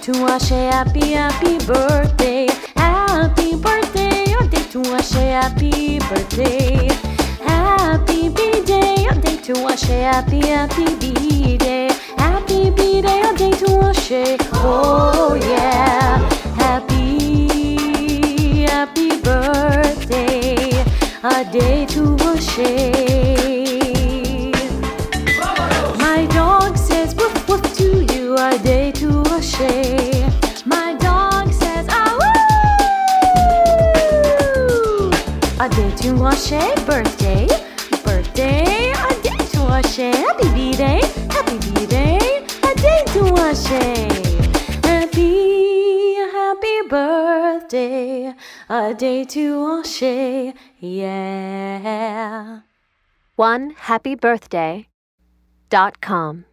to Ashe, happy birthday. Happy birthday, a day to Ashe, happy birthday. Happy B-day, a day to Ashe, happy B-day. Happy B-day, a day to Ashe, oh yeah. Happy birthday, a day to Ashe. My dog says woof woof to you, a day to Ashe. My dog says ah woo, a day to Ashe. Birthday, birthday, a day to Ashe. Happy B-day, happy B-day, a day to Ashe. Happy birthday, a day to Ashe, yeah. OneHappyBirthday.com